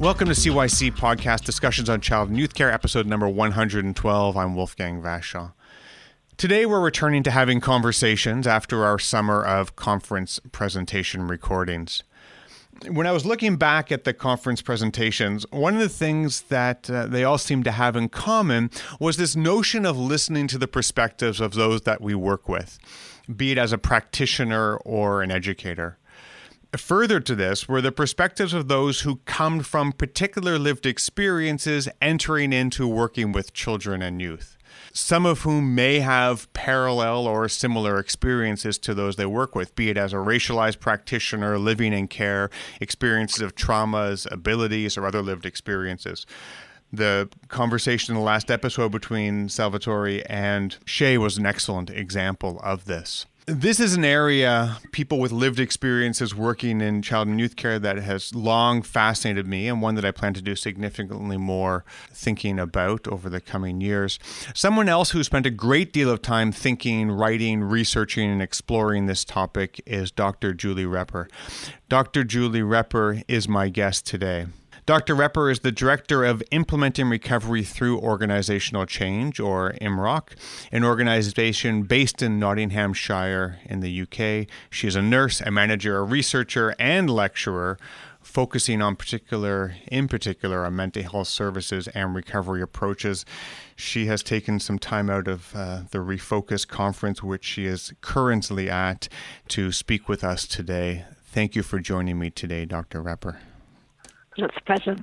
Welcome to CYC Podcast Discussions on Child and Youth Care, episode number 112. I'm Wolfgang Vachon. Today we're returning to having conversations after our summer of conference presentation recordings. When I was looking back at the conference presentations, one of the things that they all seemed to have in common was this notion of listening to the perspectives of those that we work with, be it as a practitioner or an educator. Further to this were the perspectives of those who come from particular lived experiences entering into working with children and youth, some of whom may have parallel or similar experiences to those they work with, be it as a racialized practitioner living in care, experiences of traumas, abilities, or other lived experiences. The conversation in the last episode between Salvatore and Shay was an excellent example of this. This is an area, people with lived experiences working in child and youth care, that has long fascinated me, and one that I plan to do significantly more thinking about over the coming years. Someone else who spent a great deal of time thinking, writing, researching, and exploring this topic is Dr. Julie Repper. Dr. Julie Repper is my guest today. Dr. Repper is the Director of Implementing Recovery Through Organizational Change, or IMROC, an organization based in Nottinghamshire in the UK. She is a nurse, a manager, a researcher, and lecturer, focusing in particular on mental health services and recovery approaches. She has taken some time out of the Refocus conference, which she is currently at, to speak with us today. Thank you for joining me today, Dr. Repper. It's a pleasure.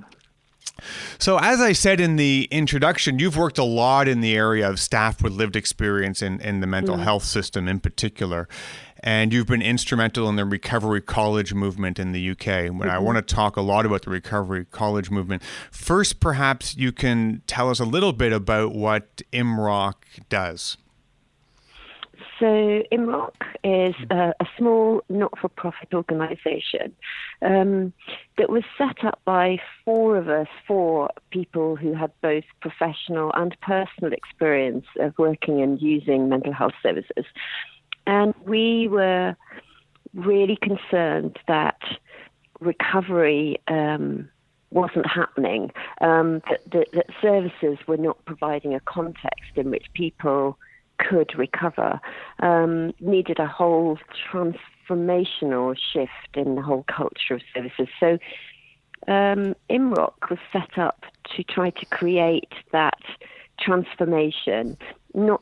So as I said in the introduction, you've worked a lot in the area of staff with lived experience in the mental health system in particular. And you've been instrumental in the Recovery College movement in the UK. I want to talk a lot about the Recovery College movement. First, perhaps you can tell us a little bit about what IMROC does. So IMROC is a small not-for-profit organisation that was set up by four people who had both professional and personal experience of working and using mental health services. And we were really concerned that recovery wasn't happening, that services were not providing a context in which people could recover, needed a whole transformational shift in the whole culture of services. So IMROC was set up to try to create that transformation. We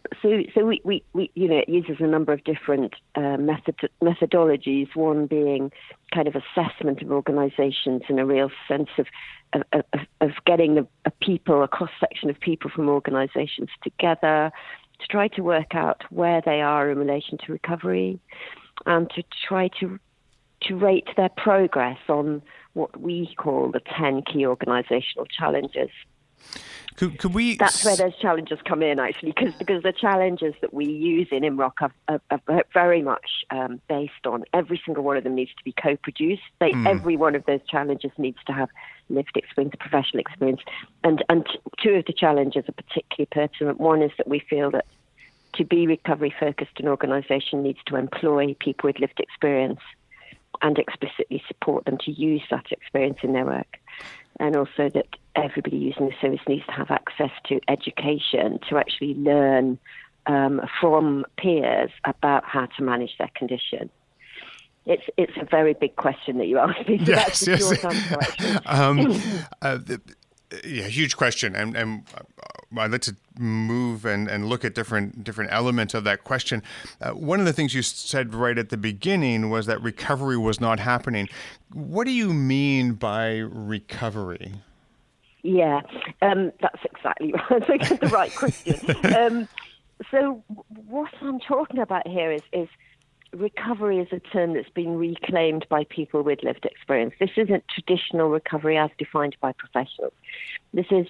it uses a number of different methodologies, one being kind of assessment of organizations in a real sense of getting a cross-section of people from organizations together, to try to work out where they are in relation to recovery, and to try to rate their progress on what we call the 10 key organizational challenges. Could we? That's where those challenges come in, actually, because the challenges that we use in IMROC are very much based on every single one of them needs to be co-produced. Every one of those challenges needs to have lived experience, professional experience, and two of the challenges are particularly pertinent. One is that we feel that to be recovery-focused, an organisation needs to employ people with lived experience and explicitly support them to use that experience in their work. And also that everybody using the service needs to have access to education to actually learn from peers about how to manage their condition. It's a very big question that you asked me. So yes, that's the short answer, actually. Huge question, and I'd like to move and look at different elements of that question. One of the things you said right at the beginning was that recovery was not happening. What do you mean by recovery? Yeah, that's exactly right. That's the right question. So what I'm talking about here is recovery is a term that's been reclaimed by people with lived experience. This isn't traditional recovery as defined by professionals. This is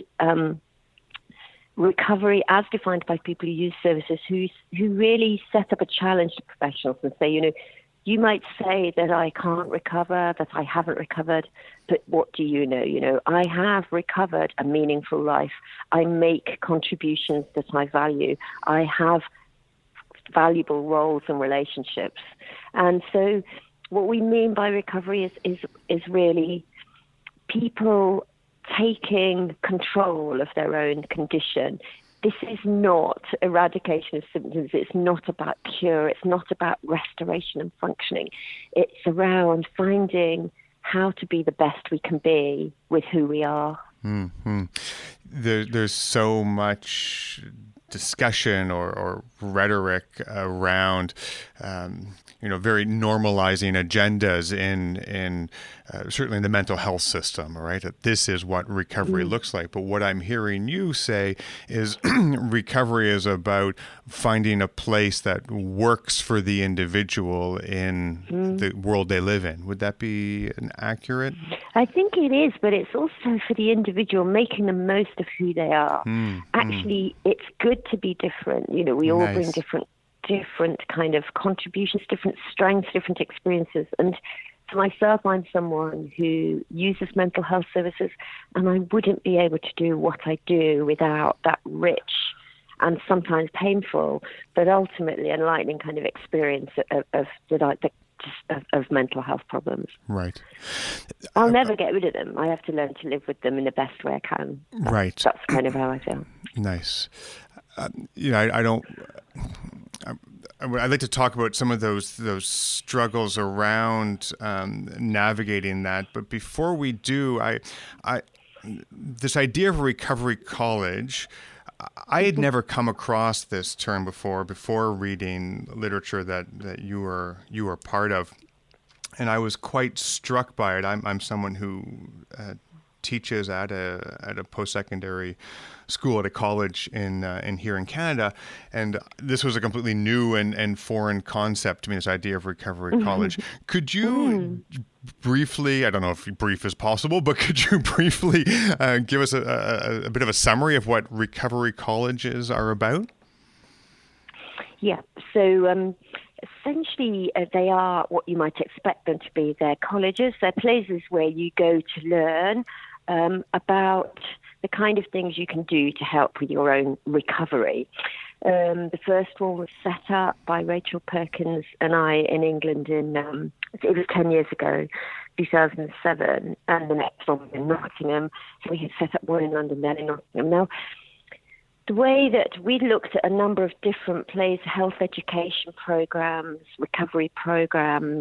recovery as defined by people who use services who really set up a challenge to professionals and say, you might say that I can't recover, that I haven't recovered, but what do you know? I have recovered a meaningful life. I make contributions that I value. I have valuable roles and relationships. And so what we mean by recovery is really people taking control of their own condition. This is not eradication of symptoms. It's not about cure. It's not about restoration and functioning. It's around finding how to be the best we can be with who we are. Mm-hmm. There's so much discussion or rhetoric around, very normalizing agendas in certainly the mental health system, right? That this is what recovery looks like. But what I'm hearing you say is recovery is about finding a place that works for the individual in the world they live in. Would that be accurate? I think it is, but it's also for the individual making the most of who they are. Actually, it's good to be different. We all bring different kind of contributions, different strengths, different experiences. And for myself, I'm someone who uses mental health services, and I wouldn't be able to do what I do without that rich and sometimes painful, but ultimately enlightening kind of experience of mental health problems. Right. I'll never get rid of them. I have to learn to live with them in the best way I can. Right. That's kind of how I feel. Nice. I'd like to talk about some of those struggles around navigating that. But before we do, this idea of a recovery college, I had never come across this term before reading literature that you were part of, and I was quite struck by it. I'm someone who teaches at a post-secondary school at a college in here in Canada, and this was a completely new and foreign concept to me, this idea of recovery college. Could you briefly, I don't know if brief is possible, but could you briefly give us a bit of a summary of what recovery colleges are about? Yeah, so essentially they are what you might expect them to be. They're colleges, they're places where you go to learn about the kind of things you can do to help with your own recovery. The first one was set up by Rachel Perkins and I in England it was 10 years ago, 2007, and the next one was in Nottingham. So we had set up one in London, then in Nottingham. Now, the way that we looked at a number of different places, health education programs, recovery programs,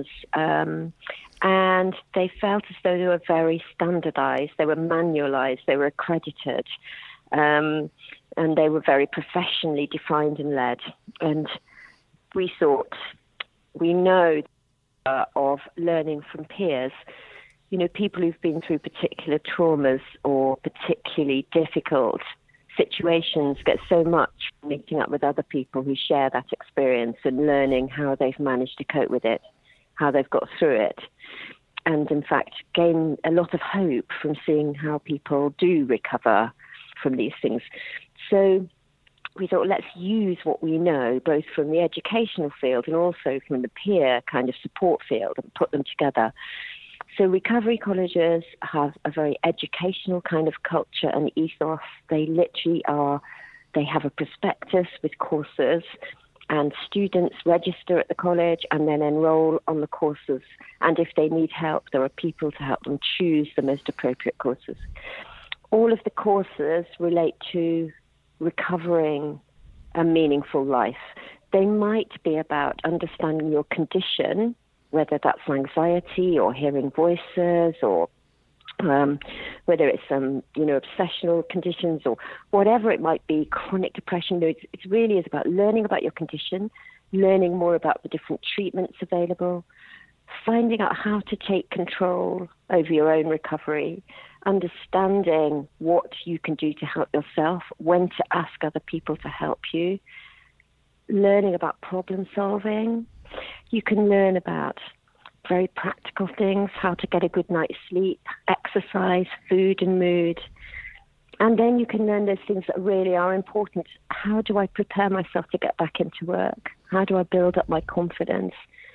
and they felt as though they were very standardized, they were manualized, they were accredited, and they were very professionally defined and led. And we thought, we know of learning from peers, people who've been through particular traumas or particularly difficult situations get so much from meeting up with other people who share that experience and learning how they've managed to cope with it, how they've got through it, and in fact gain a lot of hope from seeing how people do recover from these things. So we thought, let's use what we know, both from the educational field and also from the peer kind of support field, and put them together. So recovery colleges have a very educational kind of culture and ethos. They literally they have a prospectus with courses, and students register at the college and then enroll on the courses. And if they need help, there are people to help them choose the most appropriate courses. All of the courses relate to recovering a meaningful life. They might be about understanding your condition, whether that's anxiety or hearing voices, or whether it's obsessional conditions or whatever it might be, chronic depression. It really is about learning about your condition, learning more about the different treatments available, finding out how to take control over your own recovery, understanding what you can do to help yourself, when to ask other people to help you, learning about problem solving. You can learn about very practical things, how to get a good night's sleep, exercise, food and mood. And then you can learn those things that really are important. How do I prepare myself to get back into work? How do I build up my confidence?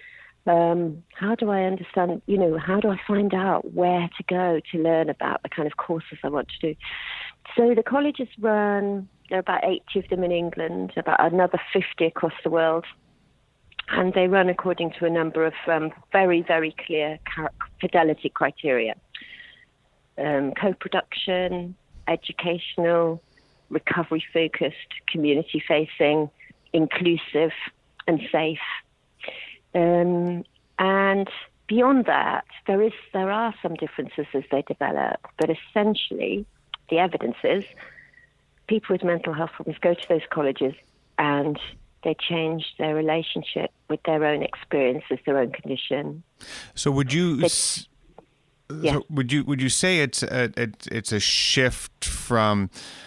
How do I understand, how do I find out where to go to learn about the kind of courses I want to do? So the colleges run, there are about 80 of them in England, about another 50 across the world. And they run according to a number of very, very clear fidelity criteria. co-production, educational, recovery-focused, community-facing, inclusive, and safe. And beyond that, there are some differences as they develop, but essentially, the evidence is people with mental health problems go to those colleges and they change their relationship with their own experiences, their own condition. So would you say it's a shift from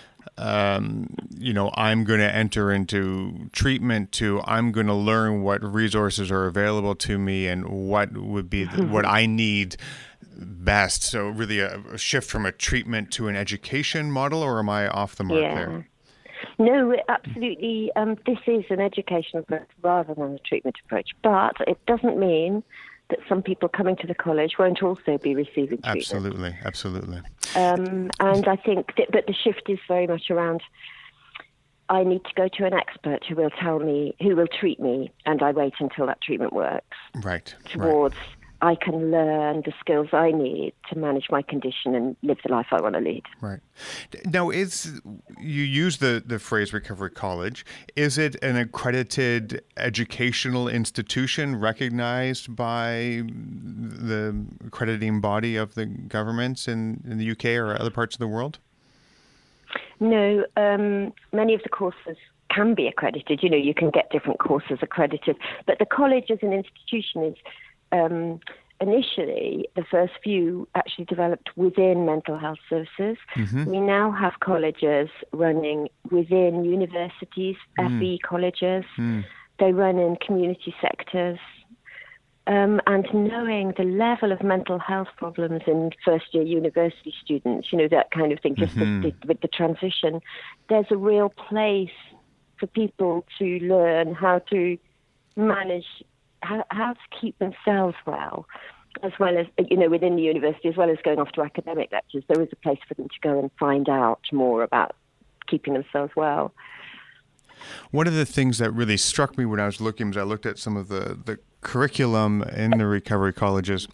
I'm going to enter into treatment to I'm going to learn what resources are available to me and what would be what I need best? So really a shift from a treatment to an education model, or am I off the mark there? No, absolutely. This is an educational approach rather than a treatment approach, but it doesn't mean that some people coming to the college won't also be receiving treatment. Absolutely. And I think but the shift is very much around, I need to go to an expert who will tell me, who will treat me, and I wait until that treatment works. Right. Towards I can learn the skills I need to manage my condition and live the life I want to lead. Right. Now, you use the phrase recovery college. Is it an accredited educational institution recognized by the accrediting body of the governments in the UK or other parts of the world? No. Many of the courses can be accredited. You can get different courses accredited. But the college as an institution is... initially, the first few actually developed within mental health services. Mm-hmm. We now have colleges running within universities, FE colleges. They run in community sectors. And knowing the level of mental health problems in first-year university students, that kind of thing, just with the transition, there's a real place for people to learn how to manage how to keep themselves well, as well as, within the university, as well as going off to academic lectures. There is a place for them to go and find out more about keeping themselves well. One of the things that really struck me when I was looking, as I looked at some of the curriculum in the recovery colleges,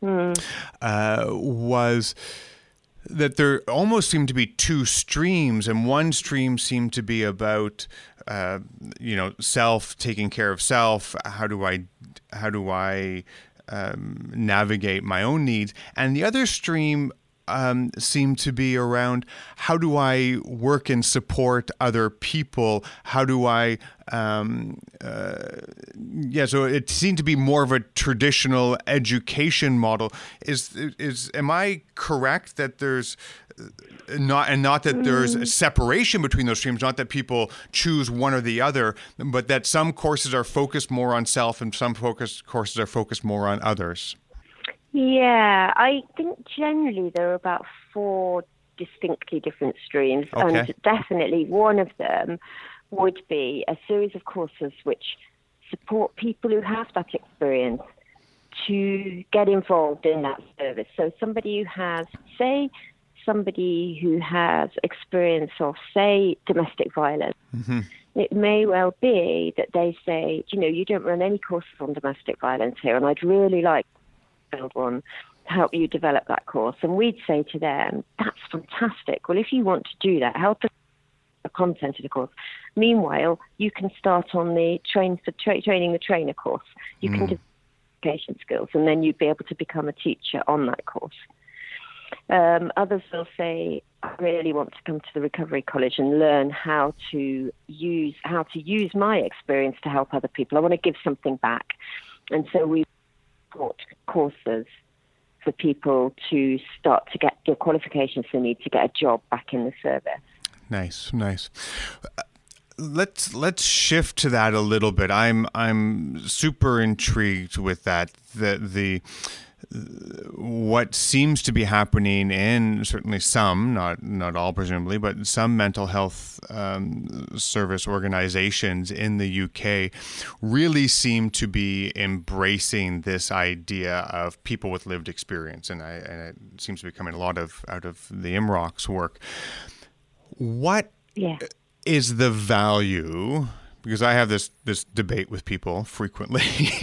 was that there almost seemed to be two streams, and one stream seemed to be about self, taking care of self. How do I navigate my own needs? And the other stream seemed to be around how do I work and support other people? How do I so it seemed to be more of a traditional education model. Am I correct that there's not that there's a separation between those streams, not that people choose one or the other, but that some courses are focused more on self and some courses are focused more on others? Yeah, I think generally there are about 4 distinctly different streams, and definitely one of them would be a series of courses which support people who have that experience to get involved in that service. So somebody who has experience of, say, domestic violence. Mm-hmm. It may well be that they say, you don't run any courses on domestic violence here, and I'd really like to build one to help you develop that course. And we'd say to them, that's fantastic. Well, if you want to do that, help us with the content of the course. Meanwhile, you can start on the training the trainer course. You can develop communication skills, and then you'd be able to become a teacher on that course. Others will say, I really want to come to the recovery college and learn how to use my experience to help other people. I want to give something back. And so we support courses for people to start to get the qualifications they need to get a job back in the service. Nice. Let's shift to that a little bit. I'm super intrigued with that. What seems to be happening in certainly some, not all presumably, but some mental health service organizations in the UK really seem to be embracing this idea of people with lived experience, and it seems to be coming a lot out of the IMROC's work. What is the value, because I have this debate with people frequently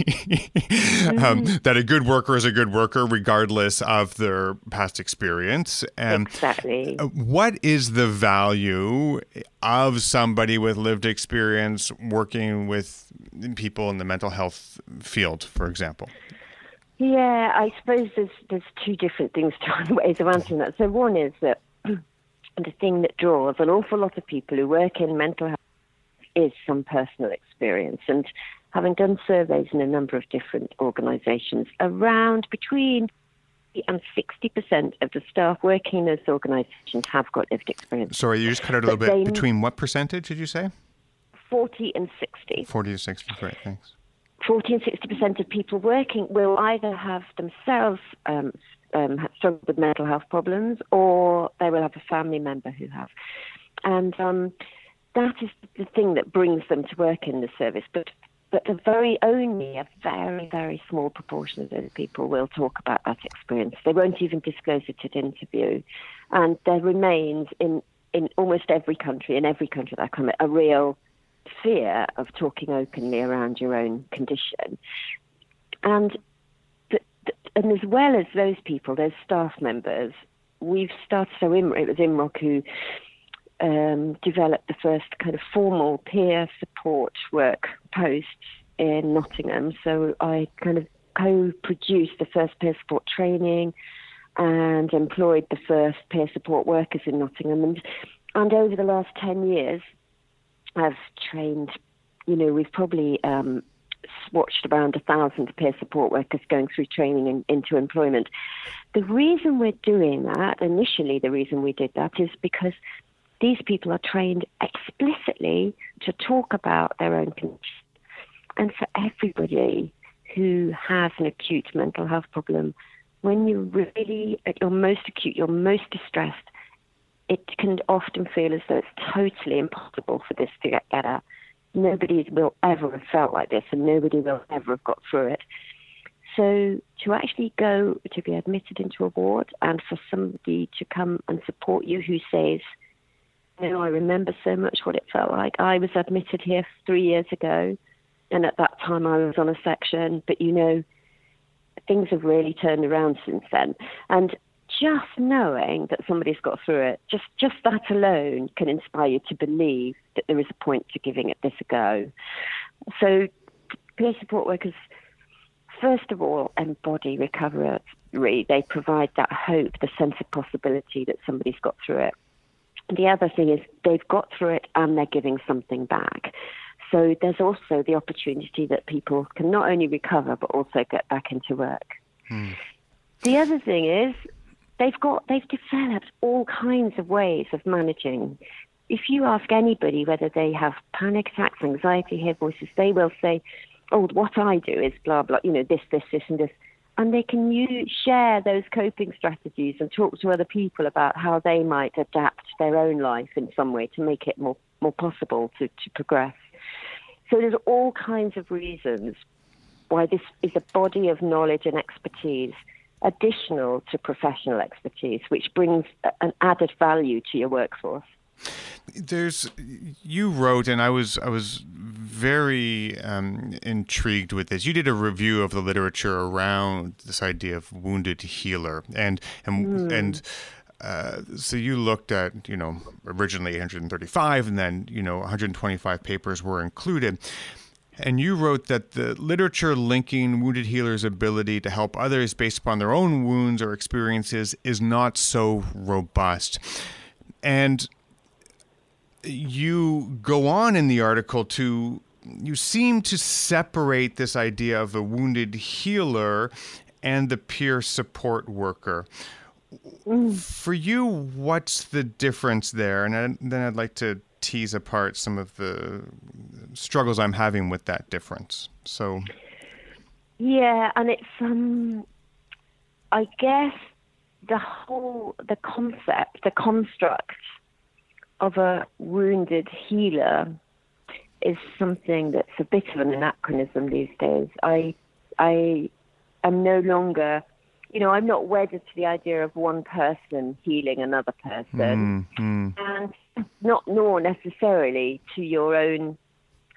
that a good worker is a good worker regardless of their past experience. Exactly. What is the value of somebody with lived experience working with people in the mental health field, for example? Yeah, I suppose there's two different things, ways of answering that. So one is that the thing that draws an awful lot of people who work in mental health is some personal experience. And having done surveys in a number of different organisations, around between and 60% of the staff working in those organisations have got lived experience. Sorry, you just cut out a little bit. Between what percentage did you say? 40 and 60. 40 to 60, great, thanks. 40 and 60% of people working will either have themselves struggled with mental health problems, or they will have a family member who have. And that is the thing that brings them to work in the service. But a very, very small proportion of those people will talk about that experience. They won't even disclose it at interview. And there remains in almost every country, that I come, a real fear of talking openly around your own condition. And as well as those people, those staff members, we've started, it was IMROC who developed the first kind of formal peer support work posts in Nottingham. So I kind of co-produced the first peer support training and employed the first peer support workers in Nottingham. And over the last 10 years, I've trained, we've probably watched around 1,000 peer support workers going through training into employment. The reason we're doing that, initially the reason we did that, is because these people are trained explicitly to talk about their own condition. And for everybody who has an acute mental health problem, when you're really at your most acute, you're most distressed, it can often feel as though it's totally impossible for this to get better. Nobody will ever have felt like this, and nobody will ever have got through it. So to actually go to be admitted into a ward, and for somebody to come and support you who says, I remember so much what it felt like. I was admitted here 3 years ago, and at that time I was on a section, but things have really turned around since then. And just knowing that somebody's got through it, just that alone can inspire you to believe that there is a point to giving this a go. So peer support workers, first of all, embody recovery. They provide that hope, the sense of possibility that somebody's got through it. The other thing is they've got through it and they're giving something back. So there's also the opportunity that people can not only recover but also get back into work. The other thing is they've developed all kinds of ways of managing. If you ask anybody whether they have panic attacks, anxiety, hear voices, they will say, what I do is blah, blah, this, and this. And they can share those coping strategies and talk to other people about how they might adapt their own life in some way to make it more possible to progress. So there's all kinds of reasons why this is a body of knowledge and expertise additional to professional expertise, which brings an added value to your workforce. You wrote, and I was very intrigued with this. You did a review of the literature around this idea of wounded healer, and so you looked at originally 835, and then 125 papers were included. And you wrote that the literature linking wounded healers' ability to help others based upon their own wounds or experiences is not so robust. And you go on in the article you seem to separate this idea of the wounded healer and the peer support worker. For you, what's the difference there? And then I'd like to tease apart some of the struggles I'm having with that difference. So, yeah, and it's I guess the concept, the construct of a wounded healer is something that's a bit of an anachronism these days. I am no longer, I'm not wedded to the idea of one person healing another person, and nor necessarily to your own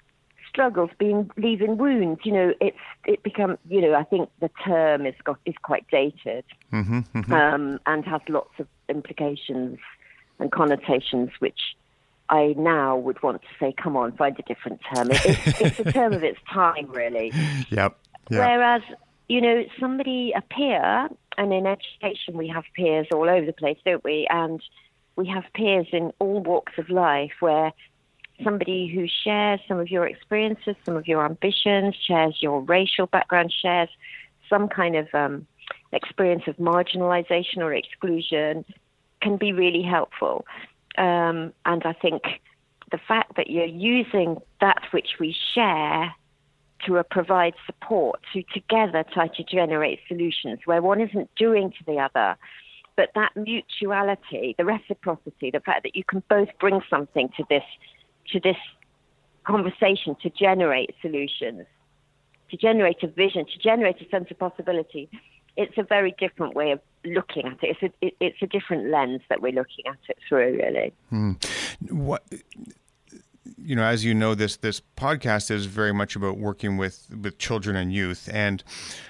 struggles, leaving wounds. It becomes, I think the term is quite dated, and has lots of implications and connotations, which I now would want to say, come on, find a different term. It's a term of its time, really. Yep. Whereas, a peer, and in education we have peers all over the place, don't we? And we have peers in all walks of life, where somebody who shares some of your experiences, some of your ambitions, shares your racial background, shares some kind of experience of marginalization or exclusion can be really helpful. And I think the fact that you're using that which we share to provide support, to together try to generate solutions where one isn't doing to the other, but that mutuality, the reciprocity, the fact that you can both bring something to this conversation to generate solutions, to generate a vision, to generate a sense of possibility. It's a very different way of looking at it. It's a different lens that we're looking at it through, really. What, as you know, this podcast is very much about working with children and youth, and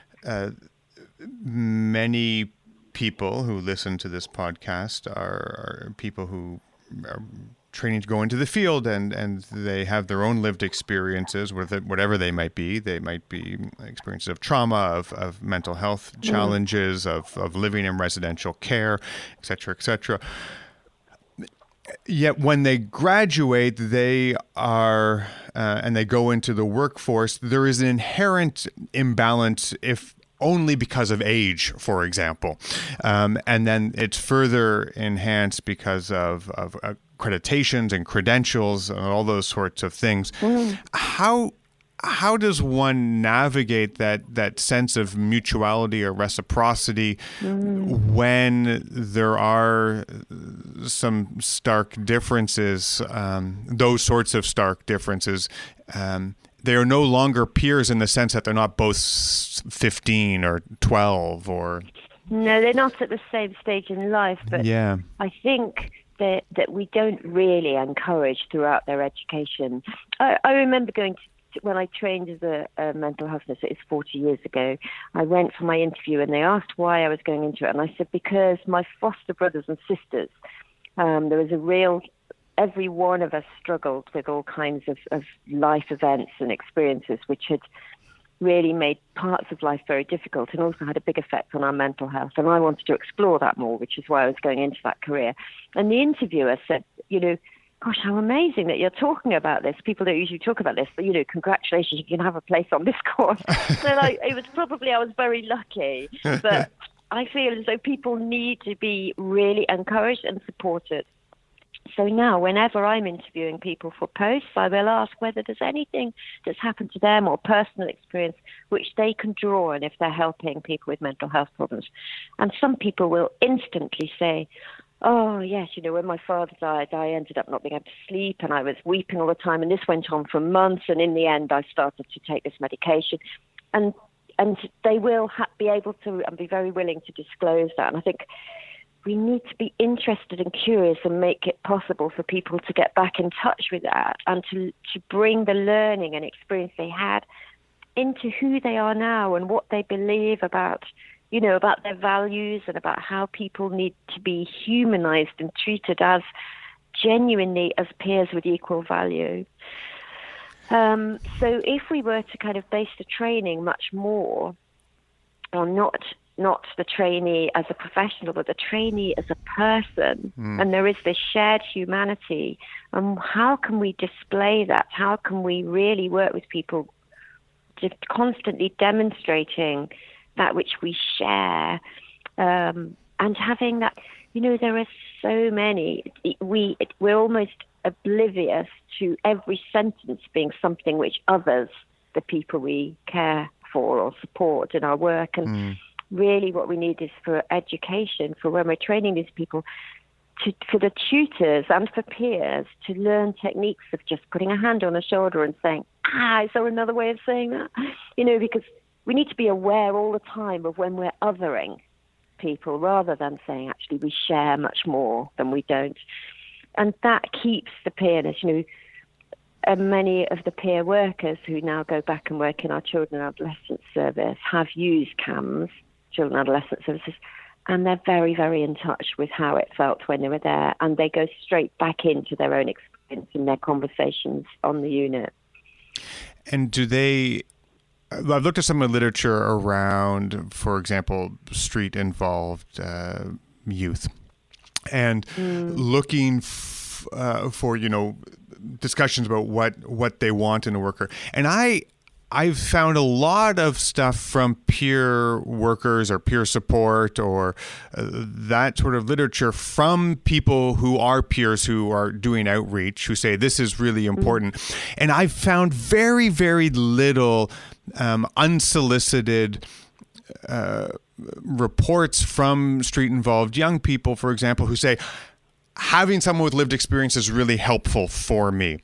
many people who listen to this podcast are people who are training to go into the field, and they have their own lived experiences with it, whatever they might be. They might be experiences of trauma, of mental health challenges, of living in residential care, et cetera, et cetera. Yet when they graduate, they are, and they go into the workforce, there is an inherent imbalance, if only because of age, for example. And then it's further enhanced because of accreditations and credentials and all those sorts of things. How does one navigate that sense of mutuality or reciprocity when there are some stark differences, those sorts of stark differences? They are no longer peers in the sense that they're not both 15 or 12 or... No, they're not at the same stage in life, but yeah. I think that we don't really encourage throughout their education. I remember going to, when I trained as a mental health nurse, it's 40 years ago, I went for my interview and they asked why I was going into it. And I said, because my foster brothers and sisters, there was a real... Every one of us struggled with all kinds of life events and experiences which had really made parts of life very difficult and also had a big effect on our mental health. And I wanted to explore that more, which is why I was going into that career. And the interviewer said, gosh, how amazing that you're talking about this. People don't usually talk about this, but, congratulations, you can have a place on this course. So I was very lucky. But I feel as though people need to be really encouraged and supported. So now, whenever I'm interviewing people for posts, I will ask whether there's anything that's happened to them or personal experience which they can draw on if they're helping people with mental health problems. And some people will instantly say, oh, yes, when my father died, I ended up not being able to sleep and I was weeping all the time. And this went on for months. And in the end, I started to take this medication. And they will be able to and be very willing to disclose that. And I think we need to be interested and curious and make it possible for people to get back in touch with that and to bring the learning and experience they had into who they are now and what they believe about, about their values and about how people need to be humanized and treated as genuinely as peers with equal value. So if we were to kind of base the training much more on not the trainee as a professional, but the trainee as a person. And there is this shared humanity. And how can we display that? How can we really work with people to constantly demonstrating that which we share and having that, there are so many. We're almost oblivious to every sentence being something which others, the people we care for or support in our work. And really what we need is for education, for when we're training these people, for the tutors and for peers to learn techniques of just putting a hand on a shoulder and saying, is there another way of saying that? Because we need to be aware all the time of when we're othering people rather than saying, actually, we share much more than we don't. And that keeps the peerness, many of the peer workers who now go back and work in our children and adolescent service have used CAMS, children and adolescent services, and they're very, very in touch with how it felt when they were there, and they go straight back into their own experience in their conversations on the unit. And do they... I've looked at some of the literature around, for example, street-involved youth, and looking for, discussions about what they want in a worker. And I've found a lot of stuff from peer workers or peer support or that sort of literature from people who are peers who are doing outreach, who say this is really important. And I've found very, very little unsolicited reports from street-involved young people, for example, who say, having someone with lived experience is really helpful for me.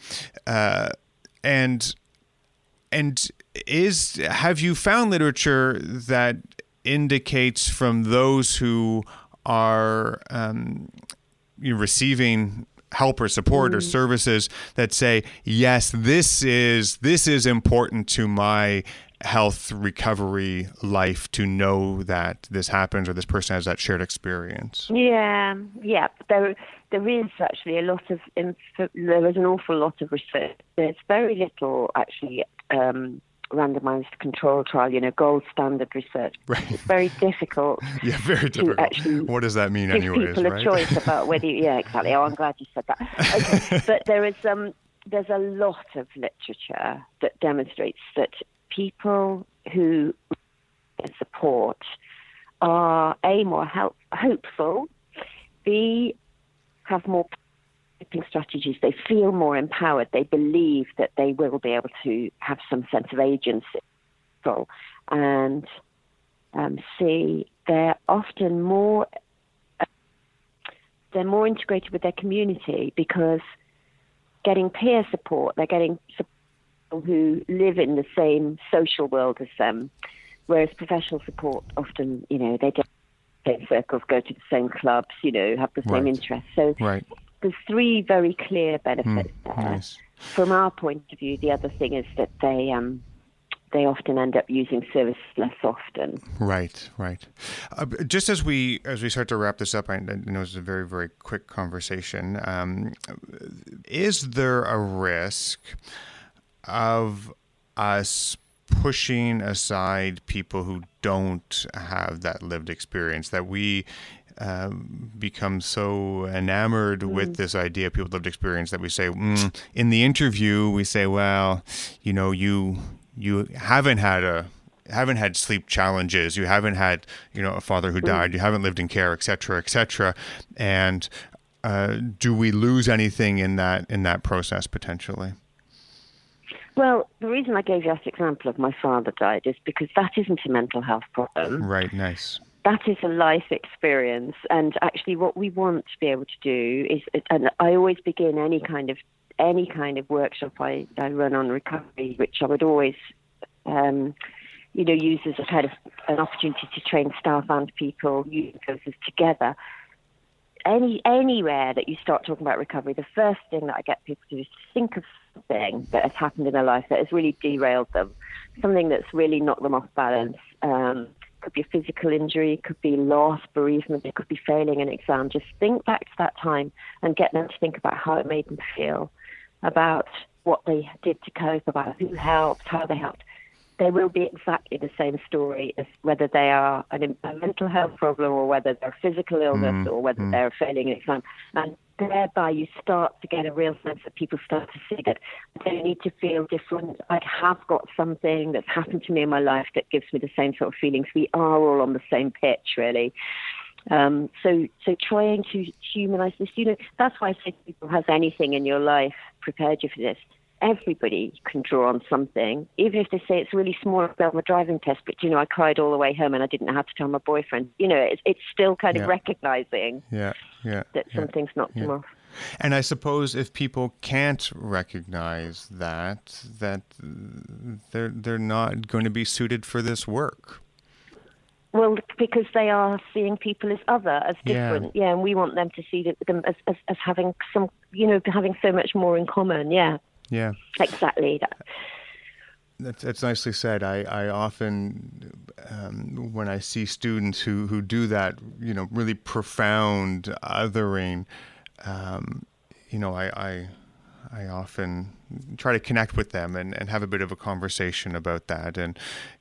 Have you found literature that indicates from those who are receiving help or support or services that say, yes, this is important to my health recovery life to know that this happens or this person has that shared experience? Yeah. There is actually there is an awful lot of research. There's very little actually randomized control trial, gold standard research. Right. It's very difficult. Yeah, very difficult. What does that mean, give anyways? People right? a choice about whether. Yeah, exactly. Oh, I'm glad you said that. Okay. But there's a lot of literature that demonstrates that people who support are A, more hopeful, B, have more coping strategies. They feel more empowered. They believe that they will be able to have some sense of agency. And C, they're often more integrated with their community because getting peer support, they're getting support who live in the same social world as them, whereas professional support often, they don't same circles, go to the same clubs, have the same interests. So there's three very clear benefits there. Nice. From our point of view, the other thing is that they often end up using services less often. Right. Just as we start to wrap this up, I know it's a very, very quick conversation. Is there a risk of us pushing aside people who don't have that lived experience, that we become so enamored with this idea of people with lived experience that we say, in the interview, we say, well, you haven't had sleep challenges, you haven't had, a father who died, you haven't lived in care, et cetera, and do we lose anything in that process potentially? Well, the reason I gave you that example of my father died is because that isn't a mental health problem. Right, nice. That is a life experience. And actually what we want to be able to do is, and I always begin any kind of workshop I run on recovery, which I would always, use as a kind of an opportunity to train staff and people using processes together. Anywhere that you start talking about recovery, the first thing that I get people to do is to think of something that has happened in their life that has really derailed them, something that's really knocked them off balance. Could be a physical injury, could be loss, bereavement, it could be failing an exam. Just think back to that time and get them to think about how it made them feel, about what they did to cope, about who helped, how they helped. They will be exactly the same story as whether they are a mental health problem or whether they're a physical illness or whether they're failing an exam. And thereby you start to get a real sense that people start to see that I don't need to feel different. I have got something that's happened to me in my life that gives me the same sort of feelings. We are all on the same pitch, really. So trying to humanize this, that's why I say to people, has anything in your life prepared you for this? Everybody can draw on something, even if they say it's really small. I failed my driving test, but I cried all the way home and I didn't know how to tell my boyfriend. It's still kind of recognizing that something's knocked them off. And I suppose if people can't recognize that they're not going to be suited for this work. Well, because they are seeing people as other, as different, and we want them to see them as having some, having so much more in common, Yeah. Exactly that. That's nicely said. I often, when I see students who do that, really profound othering, I often try to connect with them and have a bit of a conversation about that. And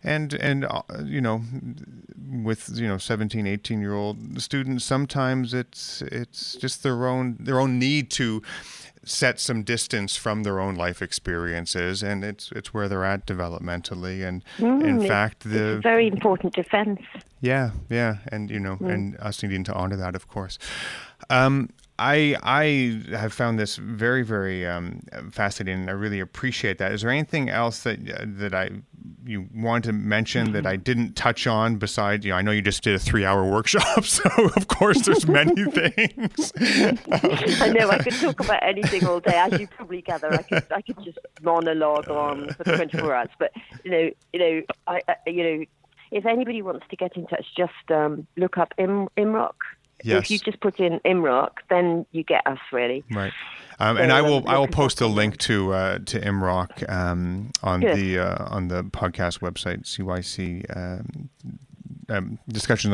with 17, 18-year-old students, sometimes it's just their own need to set some distance from their own life experiences, and it's where they're at developmentally. And in fact, it's a very important defense. Yeah, and and us needing to honor that, of course. I have found this very, very fascinating, and I really appreciate that. Is there anything else that you want to mention that I didn't touch on besides, I know you just did a 3-hour workshop, so of course there's many things. I know, I could talk about anything all day. As you probably gather, I could just monologue on for 24 hours. But, if anybody wants to get in touch, just look up IMROC. Yes. If you just put in IMROC, then you get us, really. Right. And I will post a link to IMROC on the podcast website, CYC discussion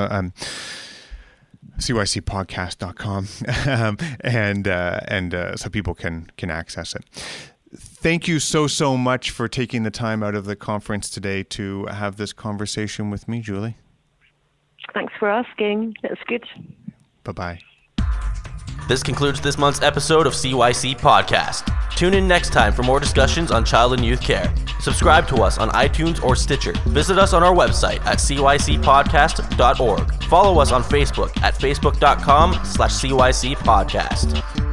CYCpodcast.com, and so people can access it. Thank you so much for taking the time out of the conference today to have this conversation with me, Julie. Thanks for asking. That's good. Bye-bye. This concludes this month's episode of CYC Podcast. Tune in next time for more discussions on child and youth care. Subscribe to us on iTunes or Stitcher. Visit us on our website at cycpodcast.org. Follow us on Facebook at facebook.com/CYC Podcast.